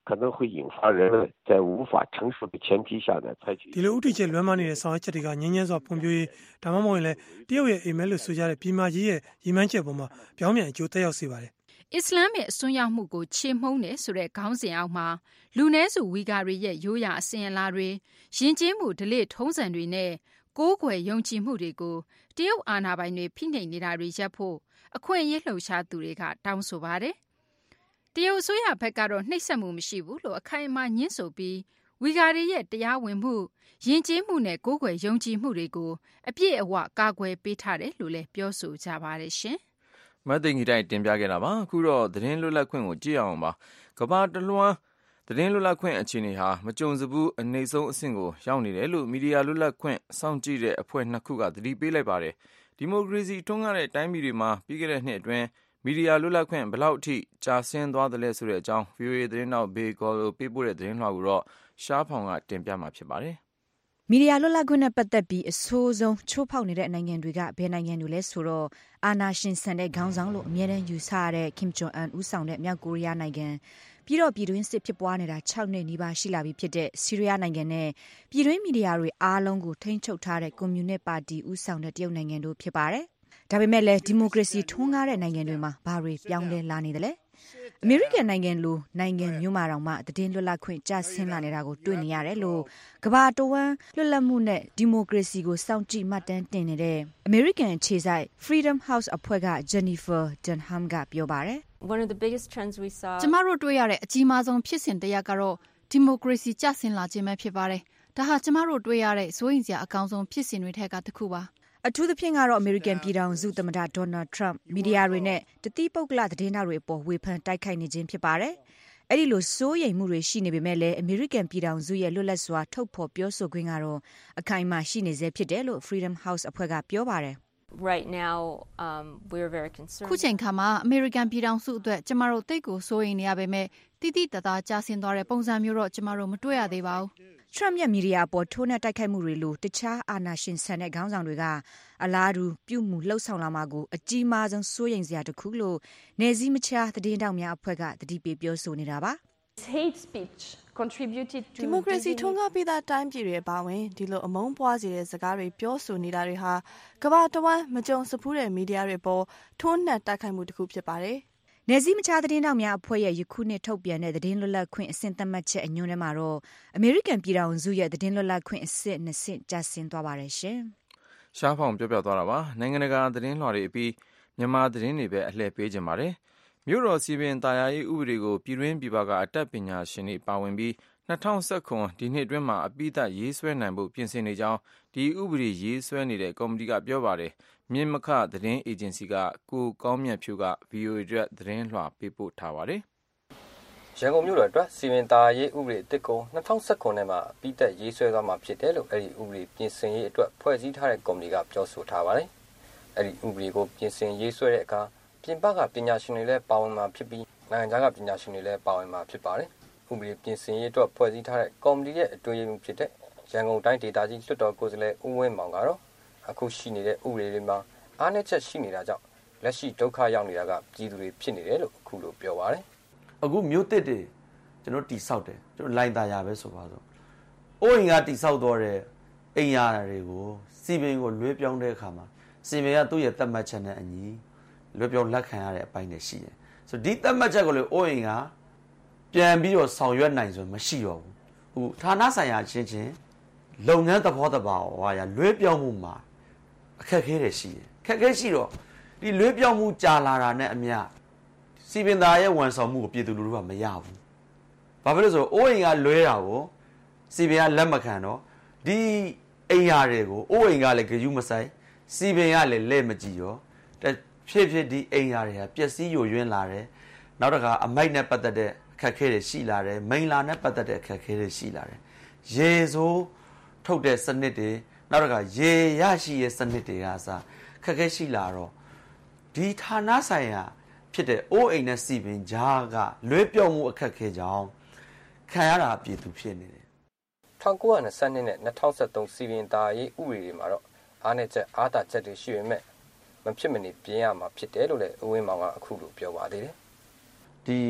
可能会引发人们在无法承受的前提下呢采取。 ဒီလိုဥတီချက်လွှမ်းမိုးနေတဲ့ဆောင်ရွက်ချက်တွေကငင်းငင်းစွာပုံပြရေးဒါမှမဟုတ်ရင်လည်းတရုတ်ရဲ့အိမ်မက်လို့ဆိုကြတဲ့ပြည်မကြီးရဲ့ရည်မှန်းချက်ပေါ်မှာပြောင်းပြန်အကျိုးသက်ရောက်စေပါတယ်အစ္စလာမ်ရဲ့အစွန်းရောက်မှုကိုချေမှုန်းတယ်ဆိုတဲ့ခေါင်းစဉ်အောက်မှာလူနည်းစုဝီဂါတွေရဲ့ရိုးရာအစဉ်အလာတွေယဉ်ကျေးမှုဓလေ့ထုံးစံတွေနဲ့ကိုးကွယ်ယုံကြည်မှုတွေကိုတရုတ်အာဏာပိုင်တွေဖိနှိပ်နေတာတွေရပ်ဖို့အခွင့်အရေးလှုပ်ရှားသူတွေကတောင်းဆိုပါတယ်။တရုတ်အစိုးရဘက်ကတော့နှိပ်စက်မှုမရှိဘူးလို့အခိုင်အမာညှင်းဆိုပြီးဝီဂါတွေရဲ့တရားဝင်မှုယဉ်ကျေးမှုနဲ့ကိုးကွယ်ယုံကြည်မှုတွေကိုအပြည့်အဝကာကွယ်ပေးထားတယ်လို့လည်းပြောဆိုကြပါတယ်ရှင်။မသိင်္ဂီတိုင်းတင်ပြခဲ့တာပါအခုတော့သတင်းလွတ်လပ်ခွင့်ကိုကြည့်အောင်ပါကမ္ဘာတလွှားသတင်းလွတ်လပ်ခွင့်အခြေအနေဟာမကြုံစဘူးအနေဆုံးအဆင့်ကိုရောက်နေတယ်လို့မီဒီယာလွတ်လပ်ခွင့်စောင့်ကြည့်တဲ့အဖွဲ့နှစ်ခုကသတိပေးလိုက်ပါတယ်ဒီမိုကရေစီထွန်းကားတဲ့တိုင်းပြည်တွေမှာပြီးခဲ့တဲ့နှစ်အတွင်းမီဒီယာလွတ်လပ်ခွင့်ဘယ်လောက်အထိကြာဆင်းသွားသလဲဆိုတဲ့အကြောင်း VOA သတင်းတောက်ဘေဂေါ်လိုပေးပို့တဲ့သတင်းလွှာကိုတော့ရှားဖောင်ကတင်ပြမှာဖြစ်ပါတယ်မီဒီယာလွတ်လပ်ခွင့်နဲ့ပတ်သက်ပြီးအဆိုးဆုံးချိုးဖောက်နေတဲ့နိုင်ငံတွေကဘယ်နိုင်ငံတွေလဲဆိုတော့အာဏာရှင်ဆန်တဲ့ခေါင်းဆောင်လို့အမြဲတမ်းယူဆရတဲ့ Kim Jong Un ဦးဆောင်တဲ့မြောက်ကိုရီးယားနိုင်ငံပြည်တွင်းစစ်ဖြစ်ပွားနေတာ6နှစ်နီးပါးရှိလာပြီဖြစ်တဲ့ဆီးရီးယားနိုင်ငံနဲ့ပြည်တွင်းမီဒီယာတွေအားလုံးကိုထိန်းချုပ်ထားတဲ့ကွန်မြူနစ်ပါတီဦးဆောင်တဲ့တရုတ်နိုင်ငံတို့ဖြစ်ပါတယ်။ဒါပေမဲ့လည်းဒီမိုကရေစီထွန်းကားတဲ့နိုင်ငံတွေမှာဘာတွေပြောင်းလဲလာနေသလဲ။အမေရိကန်နိုင်ငံလိုနိုင်ငံမျိုးမှာတောင်မှသတင်းလွတ်လပ်ခွင့်ကျဆင်းလာနေတာကိုတွေ့နေရတယ်လို့ကမ္ဘာတဝန်းလွတ်လပ်မှုနဲ့ဒီမိုကရေစီကိုစောင့်ကြည့်မှတ်တမ်းတင်နေတဲ့အမေရိကန်အခြေစိုက် Freedom House အဖွဲ့က Jennifer Dunham ကပြောပါတယ်ကျမတို့တွေ့ရတဲ့အကြီးမားဆုံးဖြစ်စဉ်တစ်ရပ်ကတော့ဒီမိုကရေစီကျဆင်းလာခြင်းပဲဖြစ်ပါတယ်။ဒါဟာကျမတို့တွေ့ရတဲ့စိုးရိမ်စရာအကောင်းဆုံးဖြစ်စဉ်တွေထက်ကတစ်ခုပါ။အထူးသဖြင့်ကတော့အမေရိကန်ပြည်ထောင်စုသမ္မတဒေါ်နယ်ထရန့်မီဒီယာတွေနဲ့တတိပုဂ္ဂလသတင်းတောက်တွေအပေါ်ဝေဖန်တိုက်ခိုက်နေခြင်းဖြစ်ပါတယ်။အဲ့ဒီလိုစိုးရိမ်မှုတွေရှိနေပေမဲ့လည်းအမေရိကန်ပြည်ထောင်စုရဲ့လွတ်လပ်စွာထုတ်ဖော်ပြောဆိုခွင့်ကတော့အခိုင်အမာရှိနေစေဖြစ်တယ်လို့ Freedom House အဖွဲ့ကပြောပါတယ်။ Right now we're very concerned ခုချိန်ခါမှာအမေရိကန်ပြည်ထောင်စုအတွက်ကျမတို့တိတ်ကိုစိုးရိမ်နေရပေမဲ့တိတိတသားကြာဆင်းသွားတဲ့ပုံစံမျိုးတော့ကျမတို့မတွေ့ရသေးပါဘူးထရမ့်ရဲ့မီဒီယာအပေါ်ထိုးနှက်တိုက်ခိုက်မှုတွေလိုတခြားအာဏာရှင်ဆန်တဲ့ခေါင်းဆောင်တွေကအလားတူပြုမှုလှုပ်ဆောင်လာမှာကိုအကြီးမားဆုံးစိုးရိမ်စရာတစ်ခုလို့နေစည်းမခြားသတင်းတောက်များအဖွဲ့ကတတိပေးပြောဆိုနေတာပါ hate speech contributed to ဒီမိုကရေစီထွန်းကားပြီးသားတိုင်းပြည်တွေအပါအဝင်ဒီလိုအမုန်းပွားစေတဲ့စကားတွေပြောဆိုနေတာတွေဟာကမ္ဘာတဝန်းမကြုံစဖူးတဲ့မီဒီယာတွေပေါ်ထိုးနှက်တိုက်ခိုက်မှုတစ်ခုဖြစ်ပါတယ်။နေစည်းမခြားသတင်းတောက်များအဖွဲ့ရဲ့ယခုနှစ်ထုတ်ပြန်တဲ့သတင်းလွတ်လပ်ခွင့်အဆင့်သတ်မှတ်ချက်အညွှန်းထဲမှာတော့အမေရိကန်ပြည်ထောင်စုရဲ့သတင်းလွတ်လပ်ခွင့်အဆင့်2ဆင့်ကျဆင်းသွားပါတယ်ရှင်။ရှားဖောင်ပြောပြသွားတာပါ။နိုင်ငံတကာသတင်းလွှာတွေအပြီးမြန်မာသတင်းတွေပဲအလှည့်ပေးကြပါတယ်။မြို့တော်စီပင်တာယာရေးဥပဒေကိုပြည်တွင်းပြည်ပကအတတ်ပညာရှင်တွေပါဝင်ပြီး2019ဒီနှစ်အတွင်းမှာအပိသက်ရေးဆွဲနိုင်ဖို့ပြင်ဆင်နေကြောင်းဒီဥပဒေရေးဆွဲနေတဲ့ကော်မတီကပြောပါတယ်။မြင့်မခသတင်းအေဂျင်စီကကိုကောင်းမြတ်ဖြူက VOA အတွက်သတင်းလွှာပေးပို့ထားပါတယ်။ရန်ကုန်မြို့တော်အတွက်စီမံတာရေးဥပဒေအသစ်ကို2019ထဲမှာအပိသက်ရေးဆွဲသွားမှာဖြစ်တယ်လို့အဲဒီဥပဒေပြင်ဆင်ရေးအတွက်ဖွဲ့စည်းထားတဲ့ကော်မတီကပြောဆိုထားပါတယ်။အဲဒီဥပဒေကိုပြင်ဆင်ရေးဆွဲတဲ့အခါပြင်ပကပညာရှင်တွေလည်းပါဝင်မှာဖြစ်ပြီးနိုင်ငံခြားကပညာရှင်တွေလည်းပါဝင်မှာဖြစ်ပါတယ်။ဥပဒေပြင်ဆင်ရေးအတွက်ဖွဲ့စည်းထားတဲ့ကော်မတီရဲ့အတွင်းရေးမှူးဖြစ်တဲ့ရန်ကုန်တိုင်းဒေသကြီးလွှတ်တော်ကိုယ်စားလှယ်ဦးဝင်းမောင်ကတော့အခုရှိနေတဲ့ဥပဒေတွေမှာအားနည်းချက်ရှိနေတာကြောင့်လက်ရှိဒုက္ခရောက်နေတာကပြည်သူတွေဖြစ်နေတယ်လို့အခုလိုပြောပါတယ်။အခုမြို့တစ်တွေကျွန်တော်တိဆောက်တယ်ကျွန်တော်လိုင်းသားရပဲဆိုပါဆို။အိုးအိမ်ကတိဆောက်တော့တဲ့အိမ်ယာတွေကိုစီပင်ကိုလွှဲပြောင်းတဲ့အခါမှာစီပင်ကသူ့ရဲ့သတ်မှတ်ချက်နဲ့အညီလွှဲပြောင်းလက်ခံရတဲ့အပိုင်းတွေရှိတယ်။ဆိုဒီသတ်မှတ်ချက်ကိုလေအိုးအိမ်ကပြန်ပြီးတော့ဆောင်ရွက်နိုင်ဆိုမရှိတော့ဘူး။ဟိုဌာနဆိုင်ရာချင်းလုပ်ငန်းသဘောတဘာဝရလွှဲပြောင်းမှုမှာအခက်အခဲတွေရှိတယ်။အခက်အခဲရှိတော့ဒီလွှဲပြောင်းမှုကြာလာတာနဲ့အမျှစီပင်သားရဲ့ဝန်ဆောင်မှုကိုပြည်သူလူထုကမရဘူး။ဘာဖြစ်လို့ဆိုအိုးအိမ်ကလွှဲတာကိုစီပင်ကလက်မခံတော့ဒီအိမ်ယာတွေကိုအိုးအိမ်ကလည်းဂရုမစိုက်စီပင်ကလည်းလက်မကြည့်ရောဖြစ်ဒီအိမ်ယာတွေဟာပျက်စီးယိုယွင်းလာတယ်။နောက်တစ်ခါအမိုက်နဲ့ပတ်သက်တဲ့အခက်အခဲတွေရှိလာတယ်။မိန်လာနဲ့ပတ်သက်တဲ့အခက်အခဲတွေရှိလာတယ်။ရေဆိုးထုတ်တဲ့စနစ်တွေနောက်တစ်ခါရေရရှိရဲ့စနစ်တွေကစခက်ခဲရှိလာတော့ဒီဌာနဆိုင်ရာဖြစ်တဲ့အိုးအိမ်နဲ့စီပင်ကြားကလွဲပြောင်းမှုအခက်အခဲကြောင့်ခံရတာပြည်သူဖြစ်နေတယ် 1922နဲ့2023စီပင်သားရေးဥပဒေတွေမှာတော့အားနည်းချက်အားသာချက်တွေရှိပေမဲ့မဖြစ်မနေပြင်ရမှာဖြစ်တယ်လို့လည်းဦးဝင်းမောင်ကအခုလိုပြောပါသေးတယ်ဒီ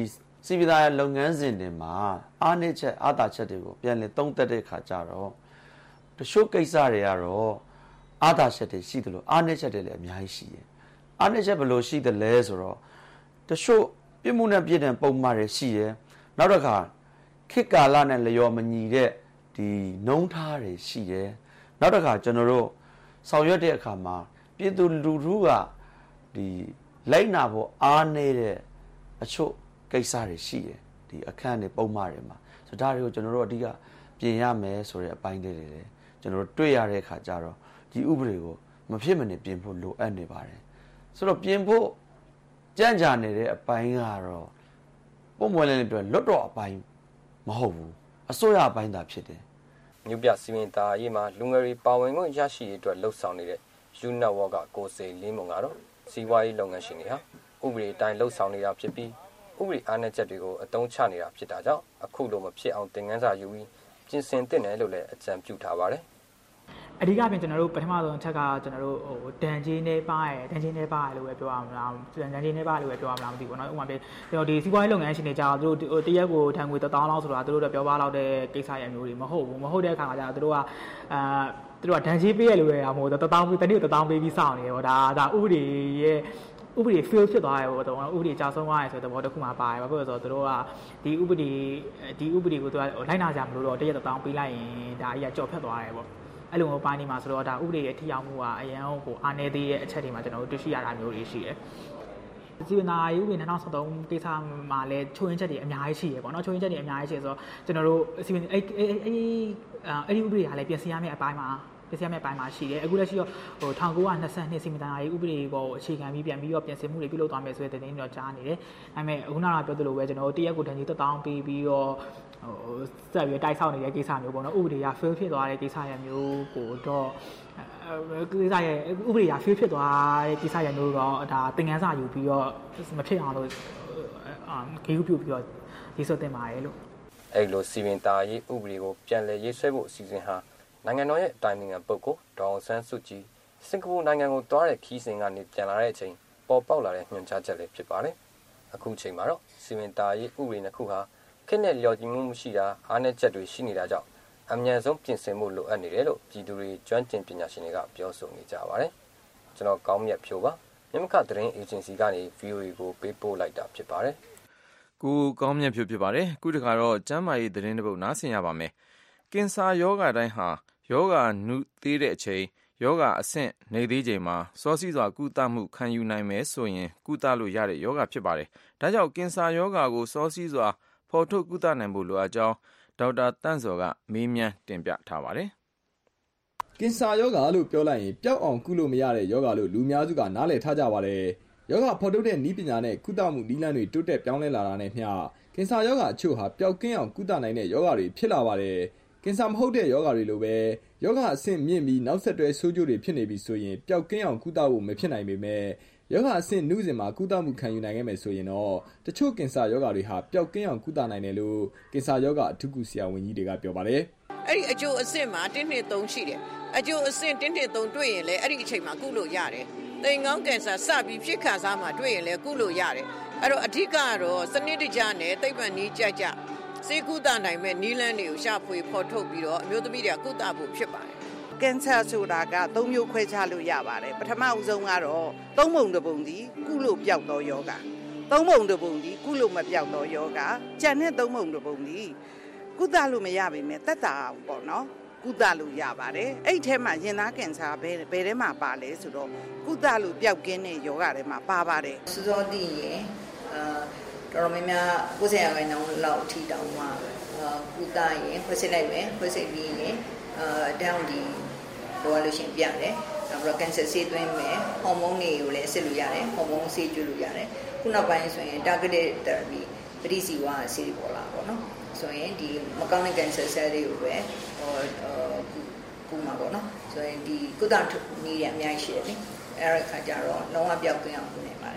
စီပီသားရဲ့လုပ်ငန်းစဉ်တွေမှာအားနည်းချက်အားသာချက်တွေကိုပြန်လည်သုံးသပ်တဲ့အခါကျတော့တချို့ကိစ္စတွေကတော့အားသာချက်တွေရှိတယ်လို့အားနည်းချက်တွေလည်းအများကြီးရှိတယ်အားနည်းချက်ဘယ်လိုရှိတယ်လဲဆိုတော့တချို့ပြစ်မှုနဲ့ပြစ်တဲ့ပုံမှန်တွေရှိတယ်နောက်တစ်ခါခေတ်ကာလနဲ့လျော်မညီတဲ့ဒီနှုံးထားတွေရှိတယ်နောက်တစ်ခါကျွန်တော်တို့ဆောင်ရွက်တဲ့အခါမှာပြည်သူလူထုကဒီလိုက်နာဖို့အားနည်းတဲ့အချို့ကိစ္စတွေရှိတယ်ဒီအခန့်တွေပုံမှန်တွေမှာဆိုဒါတွေကိုကျွန်တော်တို့အဓိကပြင်ရမယ်ဆိုတဲ့အပိုင်းလေးတွေလည်းကျွန်တော်တို့တွေ့ရတဲ့အခါကျတော့ဒီဥပဒေကိုမဖြစ်မနေပြင်ဖို့လိုအပ်နေပါတယ်ဆိုတော့ပြင်ဖို့ကြံ့ကြာနေတဲ့အပိုင်းကတော့ပုံမှန်လည်းပြောလွတ်တော့အပိုင်းမဟုတ်ဘူးအစိုးရအပိုင်းသာဖြစ်တယ်မြို့ပြစီမံသားရေးမှာလူငယ်တွေပါဝင်ခွင့်ရရှိရေးအတွက်လှုပ်ဆောင်နေတဲ့ UNetWork ကကိုစိန်လင်းမုံကတော့စီးပွားရေးလုပ်ငန်းရှင်တွေဟာဥပဒေအတိုင်းလှုပ်ဆောင်နေတာဖြစ်ပြီးဥပဒေအားနည်းချက်တွေကိုအသုံးချနေတာဖြစ်တာကြောင့်အခုလိုမဖြစ်အောင်သင်ခန်းစာယူပြီးပြင်ဆင်သင့်တယ်လို့လည်းအကြံပြုထားပါတယ်အဓိကပြင်ကျွန်တော်တို့ပထမဆုံးအချက်ကကျွန်တော်တို့ဒန်ကြီးနေပါတယ်ဒန်ကြီးနေပါတယ်လို့ပဲပြောရမလားဒန်ကြီးနေပါလို့ပဲပြောရမလားမသိဘူးเนาะဥပမာပြကျွန်တော်ဒီစီးပွားရေးလုပ်ငန်းရှင်တွေကြာသူတို့တရက်ကိုထံငွေ1000လောက်ဆိုတာသူတို့တော့ပြောပါလောက်တဲ့ကိစ္စရမျိုးတွေမဟုတ်ဘူးမဟုတ်တဲ့အခါကကြာသူတို့ကသူတို့ကဒန်ကြီးပေးရလို့ရတာမဟုတ်1000ပေးတနေ့1000ပေးပြီးစောင့်နေတယ်ဗောဒါဥပဒေရဲ့ဥပဒေ fail ဖြစ်သွားတယ်ဗောတော့ဥပဒေကြာဆုံးသွားတယ်ဆိုတဲ့ဘောတစ်ခုမှပါတယ်ဘာဖြစ်လို့ဆိုတော့သူတို့ကဒီဥပဒေကိုသူကလိုက်နာကြမလို့တော့တရက်1000ပေးလိုက်ရင်ဒါအကြီးကကြော်ဖြတ်သွားတယ်ဗောအဲ့လိုမျိုးပိုင်းနေမှာဆိုတော့ဒါဥပဒေရဲ့ထိရောက်မှုကအရန်ကိုအားနည်းသေးတဲ့အချက်တွေမှာကျွန်တော်တို့တွေ့ရှိရတာမျိုးတွေရှိတယ်။စီမံသားရေးဥပဒေ2013ကိစ္စမှာလည်းချိုးရင်းချက်တွေအများကြီးရှိရပေါ့နော်ချိုးရင်းချက်တွေအများကြီးရှိဆိုတော့ကျွန်တော်တို့စီမံအဲ့ဒီဥပဒေကလည်းပြင်ဆင်ရမယ့်အပိုင်းမှာရှိတယ်အခုလက်ရှိတော့1922စီမံသားရေးဥပဒေကိုအခြေခံပြီးပြန်ပြီးတော့ပြင်ဆင်မှုတွေပြုလုပ်သွားမယ်ဆိုတဲ့သတင်းတွေတော့ကြားနေတယ်။ဒါပေမဲ့အခုနကပြောသလိုပဲကျွန်တော်တို့တရက်ကိုတန်ကြီး1000ပေးပြီးတော့ဆက်ပြီးတိုက်ဆောက်နေတဲ့ကိစ္စမျိုးပေါ့နော်ဥပဒေရ fail ဖြစ်သွားတဲ့ကိစ္စရမျိုးကိုတော့ကိစ္စရဥပဒေရ fail ဖြစ်သွားတဲ့ကိစ္စရမျိုးတော့ဒါသင်ခန်းစာယူပြီးတော့မဖြစ်အောင်လို့ဂေးပြုပြီးတော့ရေးဆွဲတင်ပါတယ်လို့အဲ့လိုစီမံသားရေးဥပဒေကိုပြန်လည်ရေးဆွဲဖို့အစီအစဉ်ဟာနိုင်ငံတော်ရဲ့အတိုင်းအမြံပုဂ္ဂိုလ်ဒေါအောင်ဆန်းစုကြည်စင်ကာပူနိုင်ငံကိုတွားတဲ့ခီးစဉ်ကနေပြန်လာတဲ့အချိန်ပေါ်ပေါက်လာတဲ့ညွှန်ကြားချက်လေးဖြစ်ပါတယ်အခုချိန်မှာတော့စီမံသားရေးဥပဒေနှစ်ခုဟာခေတ်နဲ့လျော်ညီမှုမရှိတာအားနည်းချက်တွေရှိနေတာကြောင့်အမြန်ဆုံးပြင်ဆင်မှုလိုအပ်နေတယ်လို့ပြည်သူတွေကျွမ်းကျင်ပညာရှင်တွေကပြောဆိုနေကြပါတယ်ကျွန်တော်ကောင်းမြတ်ဖြိုးပါမြမခသတင်းအေဂျင်စီကနေ VOA ကိုပေးပို့လိုက်တာဖြစ်ပါတယ်ကိုကောင်းမြတ်ဖြိုးဖြစ်ပါတယ်ခုတခါတော့ကျမ်းမာရေးသတင်းတစ်ပုဒ်နားဆင်ရပါမယ်ကင်ဆာယောဂတိုင်းဟာယောဂနုသေးတဲ့အချိန်ယောဂအဆင့်နေသေးချိန်မှာစောစီးစွာကုသမှုခံယူနိုင်မယ်ဆိုရင်ကုသလို့ရတဲ့ယောဂဖြစ်ပါတယ်ဒါကြောင့်ကင်ဆာယောဂကိုစောစီးစွာဖော်ထုတ်ကုသနိုင်ဖို့လိုအပ်ကြောင်းဒေါက်တာတန့်စော်ကမေးမြန်းတင်ပြထားပါတယ်ကင်ဆာယောဂလို့ပြောလိုက်ရင်ပျောက်အောင်ကုလို့မရတဲ့ယောဂလို့လူများစုကနားလည်ထားကြပါတယ်ယောဂဖော်ထုတ်တဲ့နည်းပညာနဲ့ကုသမှုနည်းလမ်းတွေတိုးတက်ပြောင်းလဲလာတာနဲ့မျှကင်ဆာယောဂအချို့ဟာပျောက်ကင်းအောင်ကုသနိုင်တဲ့ယောဂတွေဖြစ်လာပါတယ်ကင်ဆာမဟုတ်တဲ့ယောဂတွေလိုပဲယောဂအဆင့်မြင့်ပြီးနောက်ဆက်တွဲဆိုးကျိုးတွေဖြစ်နေပြီဆိုရင်ပျောက်ကင်းအောင်ကုသဖို့မဖြစ်နိုင်ပေမဲ့ယောဂအဆင့်နှုစဉ်မှာကုသမှုခံယူနိုင်ခဲ့မယ်ဆိုရင်တော့တချို့ကင်ဆာယောဂတွေဟာပျောက်ကင်းအောင်ကုသနိုင်တယ်လို့ကင်ဆာယောဂအထူးကုဆရာဝန်ကြီးတွေကပြောပါတယ်အဲ့ဒီအကျိုးအဆင့်မှာ1 2 3ရှိတယ်အကျိုးအဆင့်1 2 3တွေ့ရင်လည်းအဲ့ဒီအချိန်မှာကုလို့ရတယ်တိမ်ကောင်းကင်ဆာစပြီးဖြစ်ခါစားမှာတွေ့ရင်လည်းကုလို့ရတယ်အဲ့တော့အဓိကကတော့စနစ်တကျနဲ့သိပ္ပံနည်းကြကြစေကုသနိုင်မဲ့နည်းလမ်းတွေကိုရှာဖွေဖော်ထုတ်ပြီးတော့အမျိုးသမီးတွေကကုသဖို့ဖြစ်ပါတယ်ကင်ဆာဆိုတာက3မျိုးခွဲခြားလို့ရပါတယ်ပထမဦးဆုံးကတော့3ပုံတစ်ပုံဒီကုလို့ပျောက်သောယောဂ3ပုံတစ်ပုံဒီကုလို့မပျောက်သောယောဂကြံတဲ့3ပုံတစ်ပုံဒီကုသလို့မရပါနဲ့တက်တာပေါ့နော်ကုသလို့ရပါတယ်အဲ့ဒီထဲမှာရင်သားကင်ဆာဘယ်ထဲမှာပါလဲဆိုတော့ကုသလို့ပျောက်ကင်းတဲ့ယောဂထဲမှာပါပါတယ်စောစောတည်ရင်တော်များများ90%လောက်အထိတောင်မှကုသရင်ခွဲစိတ်လိုက်မယ်ခွဲစိတ်ပြီးရင်တောင်းဒီလိုလို့ရှိရင်ပြတယ်နောက်ပြီးတော့ cancer ဆေးသွင်းမယ်ဟော်မုန်းတွေကိုလည်းစစ်လို့ရတယ်ဟော်မုန်းဆေးကျွေးလို့ရတယ်ခုနောက်ပိုင်းဆိုရင် targeted therapy ပရိစီဝါဆေးတွေပေါ်လာပေါ့နော်ဆိုရင်ဒီမကောင်းတဲ့ cancer cell တွေကိုပဲကုမှာပေါ့နော်ဆိုရင်ဒီကုသနည်းတွေအများကြီးရှိတယ်လေအဲ့ဒီခါကျတော့လုံးဝပြောက်ကင်းအောင်လုပ်နေပါတယ်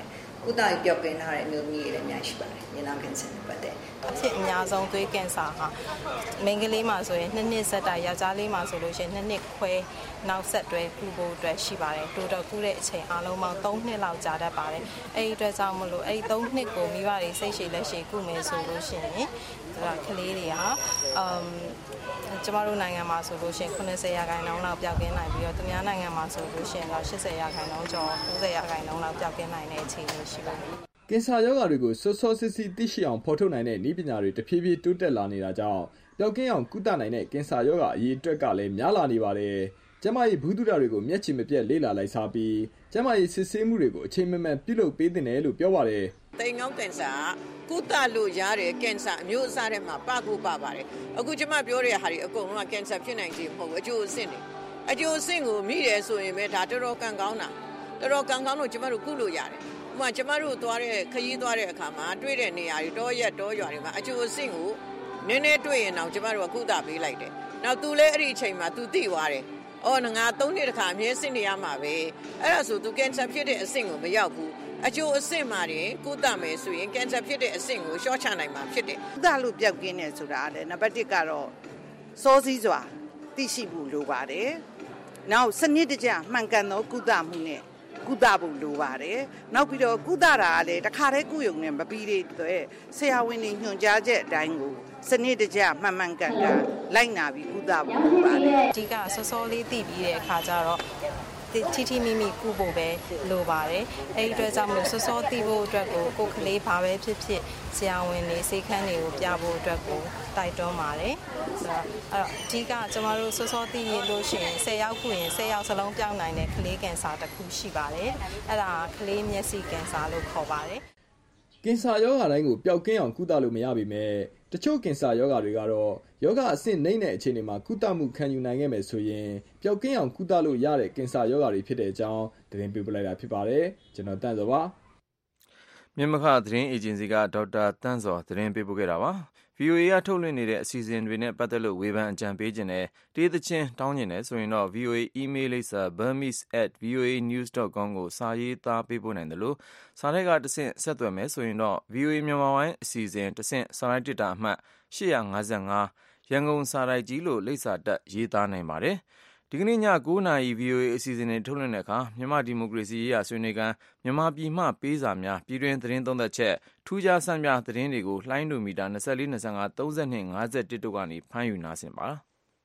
ကုသရေးပြောက်ကင်းထားတဲ့အမျိုးသမီးတွေလည်းအများကြီးရှိပါတယ်ရင်နောက်ကင်ဆာနဲ့ပတ်သက်ဖြစ်အများဆုံးသွေးကင်ဆာဟာမိန်းကလေးမှာဆိုရင်2နှစ်ဆက်တိုက်ယောက်ျားလေးမှာဆိုလို့ရှိရင်2နှစ်ခွဲနောက်ဆက်တွဲကုဖို့အတွက်ရှိပါတယ်တိုးတော့ကုတဲ့အချိန်အားလုံးပေါင်း3နှစ်လောက်ကြာတတ်ပါတယ်အဲ့ဒီအတွက်ကြောင့်မလို့အဲ့ဒီ3နှစ်ကိုမိဘတွေစိတ်ရှည်လက်ရှည်ကုမယ်ဆိုလို့ရှိရင်ဒါကလေးတွေဟာကျမတို့နိုင်ငံမှာဆိုလို့ရှိရင်90%လောက်ပျောက်ကင်းနိုင်ပြီးတော့သူများနိုင်ငံမှာဆိုလို့ရှိရင်တော့80%ကျော်90%လောက်ပျောက်ကင်းနိုင်တဲ့အခြေအနေရှိပါတယ်ကင်ဆာရောဂါတွေကိုစောစောစစ်စစ်သိရှိအောင်ဖော်ထုတ်နိုင်တဲ့နည်းပညာတွေတဖြည်းဖြည်းတိုးတက်လာနေတာကြောင့်ပျောက်ကင်းအောင်ကုသနိုင်တဲ့ကင်ဆာရောဂါအရေးအတွက်ကလည်းများလာနေပါတယ်။ကျန်းမာရေးဘူးတုဒတွေကိုမျက်ခြေမပြတ်လေ့လာလိုက်စားပြီးကျန်းမာရေးစစ်ဆေးမှုတွေကိုအချိန်မှန်မှန်ပြုလုပ်ပေးသင့်တယ်လို့ပြောပါတယ်။တိမ်ငေါကင်ဆာကုသလို့ရတဲ့ကင်ဆာအမျိုးအစားတွေမှာပါပါတယ်။အခုကျွန်မပြောတဲ့ဟာတွေအကုန်လုံးကကင်ဆာဖြစ်နိုင်ခြင်းမဟုတ်ဘူးအကျိုးအဆင့်တွေ။အကျိုးအဆင့်ကိုမိတယ်ဆိုရင်ပဲဒါတော်တော်ကံကောင်းတာ။တော်တော်ကံကောင်းလို့ကျွန်မတို့ကုလို့ရတယ်။ဥပမာကျမတို့သွားတဲ့ခရီးသွားတဲ့အခါမှာတွေ့တဲ့နေရာတွေတောရက်တောရွာတွေမှာအကျိုးအဆင့်ကိုနည်းနည်းတွေ့ရင်တော့ကျမတို့ကကုသပေးလိုက်တယ်။နောက်သူလည်းအဲ့ဒီအချိန်မှာ तू သိသွားတယ်။အော်ငါ3နှစ်တခါအမြဲစစ်နေရမှာပဲ။အဲ့ဒါဆို तू ကင်ဆာဖြစ်တဲ့အဆင့်ကိုမရောက်ဘူး။အကျိုးအဆင့်မှာတင်ကုသမယ်ဆိုရင်ကင်ဆာဖြစ်တဲ့အဆင့်ကိုရှော့ချနိုင်မှာဖြစ်တယ်။ကုသလို့ပြောက်ကင်းတယ်ဆိုတာလေနံပါတ်1ကတော့စောစည်းစွာသိရှိဖို့လိုပါတယ်။နောက်စနစ်တကျမှန်ကန်သောကုသမှုနဲ့ကုသဖို့လိုပါတယ်။နောက်ပြီးတော့ကုသတာကလည်းတစ်ခါတည်းကုရုံနဲ့မပြီးတဲ့အတွက်ဆရာဝန်တွေညွှန်ကြားချက်အတိုင်းကိုစနစ်တကျမှန်မှန်ကန်ကန်လိုက်နာပြီးကုသဖို့လိုပါတယ်။ဒီကစောစောလေးသိပြီးတဲ့အခါကျတော့တီမိမိကုဖို့ပဲလိုပါတယ်။အဲဒီအတွက်ကြောင့်မလို့စောစောသိဖို့အတွက်ကိုကိုကလေးဘာပဲဖြစ်ဖြစ်ဆရာဝန်တွေစေခန်းတွေကိုပြဖို့အတွက်ကိုတိုက်တွန်းပါတယ်။ဆိုတော့အဲ့တော့ဒီကကျမတို့စောစောသိရလို့ရှိရင်10ယောက်ကုရင်10ယောက်စလုံးပြောင်းနိုင်တဲ့ကလေးကင်ဆာတစ်ခုရှိပါတယ်။အဲ့ဒါကလေးမျက်စိကင်ဆာလို့ခေါ်ပါတယ်။ကင်ဆာရောဂါတိုင်းကိုပျောက်ကင်းအောင်ကုသလို့မရပါပဲ။တချို့ကင်ဆာရောဂါတွေကတော့ယောဂအဆင့်နှိမ့်တဲ့အခြေအနေမှာကုသမှုခံယူနိုင်ခဲ့မယ်ဆိုရင်ပျောက်ကင်းအောင်ကုသလို့ရတဲ့ကင်ဆာရောဂါတွေဖြစ်တဲ့အကြောင်းသတင်းပေးပို့လိုက်တာဖြစ်ပါတယ်ကျွန်တော်တန့်စောပါမြန်မာသတင်းအေဂျင်စီကဒေါက်တာတန့်စောသတင်းပေးပို့ခဲ့တာပါ VOA ကထုတ်လွှင့်နေတဲ့အစီအစဉ်တွေနဲ့ပတ်သက်လို့ဝေဖန်အကြံပေးခြင်းနဲ့တေးသချင်းတောင်းခြင်းနဲ့ဆိုရင်တော့ VOA email လိပ်စာ burmese@voanews.com ကိုစာရေးသားပေးပို့နိုင်တယ်လို့စာရိုက်ကတဆင့်ဆက်သွယ်မယ်ဆိုရင်တော့ VOA မြန်မာပိုင်းအစီအစဉ်တဆင့်စာရိုက်တစ်တာအမှတ်855ရန်ကုန်စာရိုက်ကြီးလို့လိပ်စာတက်ရေးသားနိုင်ပါတယ်ဒီကနေ့ည9:00 နာရီ VOA အစီအစဉ်တွေထုတ်လွှင့်တဲ့အခါမြန်မာဒီမိုကရေစီရေးရာဆွေးနွေးခန်းမြန်မာပြည်မှပေးစာများပြည်တွင်းသတင်းသုံးသပ်ချက်ထူးခြားဆန်းပြသတင်းတွေကိုလှိုင်းဒိုမီတာ24 25 32 51တို့ကနေဖမ်းယူနာဆင်ပါ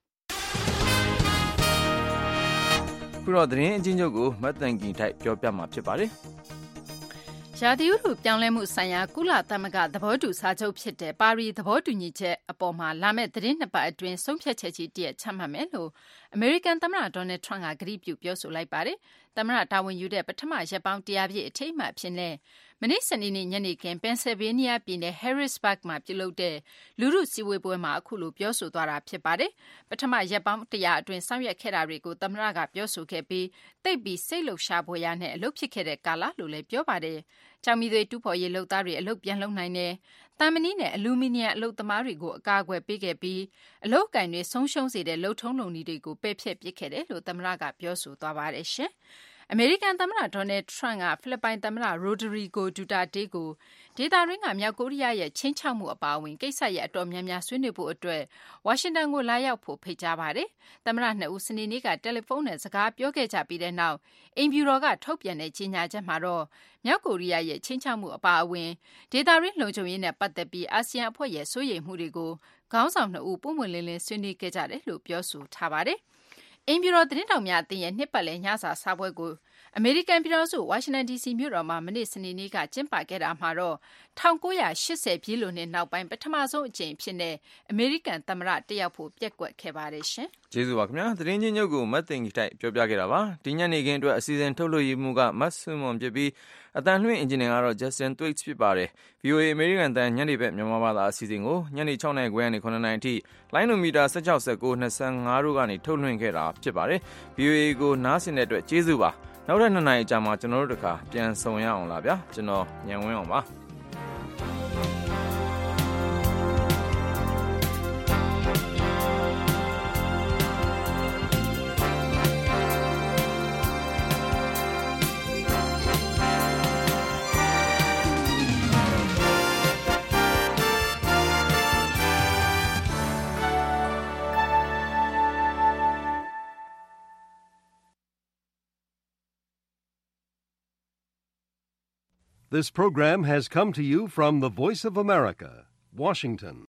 ခုတော့သတင်းအချင်းချုပ်ကိုမတ်တန်ကီထိုက်ပြောပြမှာဖြစ်ပါတယ်ရာသီဥတုပြောင်းလဲမှုဆိုင်ရာကုလသမဂ္ဂသဘောတူစာချုပ်ဖြစ်တဲ့ပါရီသဘောတူညီချက်အပေါ်မှာလာမယ့်သတင်း2ပတ်အတွင်းဆုံးဖြတ်ချက်ကြီးတရက်ချမှတ်မယ်လို့အမေရိကန်သမ္မတဒေါ်နယ်ထရန့်ကကတိပြုပြောဆိုလိုက်ပါတယ်။သမ္မတတာဝန်ယူတဲ့ပထမရက်ပေါင်း100ပြည့်အထိမ်းအမှတ်ဖြစ်နေမနေ့စနေနေ့ညနေခင်းပန်ဆယ်ဗေးနီးယားပြည်နယ်ဟဲရစ်ဘတ်မှာပြုလုပ်တဲ့လူထုစည်းဝေးပွဲမှာအခုလိုပြောဆိုသွားတာဖြစ်ပါတယ်။ပထမရက်ပေါင်း100အတွင်းဆောင်ရွက်ခဲ့တာတွေကိုသမ္မတကပြောဆိုခဲ့ပြီးတိတ်ပြီးစိတ်လှုပ်ရှားဖွယ်ရနဲ့အလုပ်ဖြစ်ခဲ့တဲ့ကာလလို့လည်းပြောပါတယ်။ကျောင်းမီတွေတူဖော်ရေးလုပ်သားတွေအလုပ်ပြန်လုပ်နိုင်တယ်။တမ်မနီနဲ့အလူမီနီယံအလုပ်သမားတွေကိုအကာအကွယ်ပေးခဲ့ပြီးအလုပ်အကင်တွေဆုံးရှုံးစေတဲ့လုပ်ထုံးလုပ်နည်းတွေကိုပယ်ဖျက်ပစ်ခဲ့တယ်လို့သမ္မတကပြောဆိုသွားပါတယ်ရှင်။အမေရိကန်သမ္မတဒေါ်နယ်ထရန့်ကဖိလစ်ပိုင်သမ္မတရိုဒရီဂိုဒူတာတေးကိုဒေသတွင်းကမြောက်ကိုရီးယားရဲ့ချင်းချောက်မှုအပါအဝင်ကိစ္စရပ်အတော်များများဆွေးနွေးဖို့အတွက်ဝါရှင်တန်ကိုလာရောက်ဖို့ဖိတ်ကြားပါတယ်။သမ္မတ2ဦးစနေနေ့ကတယ်လီဖုန်းနဲ့စကားပြောခဲ့ကြပြီးတဲ့နောက်အိမ်ဖြူတော်ကထုတ်ပြန်တဲ့ကြေညာချက်မှာတော့မြောက်ကိုရီးယားရဲ့ချင်းချောက်မှုအပါအဝင်ဒေသတွင်းလုံခြုံရေးနဲ့ပတ်သက်ပြီးအာဆီယံအဖွဲ့ရဲ့စိုးရိမ်မှုတွေကိုခေါင်းဆောင်2ဦးပုံမှန်လင်းလင်းဆွေးနွေးခဲ့ကြတယ်လို့ပြောဆိုထားပါတယ်။အိမ်ဖြူတော်သတင်းတောင်များအသင်းရဲ့နှစ်ပတ်လည်ညစာစားပွဲကိုအမေရိကန်ပြည်ထောင်စုဝါရှင်တန် DC မြို့တော်မှာမနေ့စနေနေ့ကကျင်းပခဲ့တာမှာတော့1980ပြည့်လွန်နှစ်နောက်ပိုင်းပထမဆုံးအကြိမ်ဖြစ်တဲ့အမေရိကန်သမ္မတတက်ရောက်ဖို့ပြက်ကွက်ခဲ့ပါတယ်ရှင်။ကျေးဇူးပါခင်ဗျာ။သတင်းချင်းချုပ်ကိုမတ်တင်ကြီးတိုက်ပြောပြခဲ့တာပါ။ဒီညနေခင်းအတွက်အစီအစဉ်ထုတ်လွှင့်မှုကမတ်ဆွန်မွန်ဖြစ်ပြီးအတန်လွှင့်အင်ဂျင်နီယာကတော့ Justin Thwaites ဖြစ်ပါတယ်။ VOA အမေရိကန်တန်ညနေဘက်မြန်မာဘာသာအစီအစဉ်ကိုညနေ6:00 နာရီခွဲကနေ9:00 နာရီအထိလိုင်းနိုမီတာ16 19 25တို့ကနေထုတ်လွှင့်ခဲ့တာဖြစ်ပါတယ်။ VOA ကိုနားဆင်တဲ့အတွက်ကျေးဇူးပါ။နောက်ထပ်2နာရီကြာမှကျွန်တော်တို့တခါပြန်ဆုံရအောင်လားဗျာကျွန်တော်ညံဝင်းအောင်ပါ This program has come to you from the Voice of America, Washington.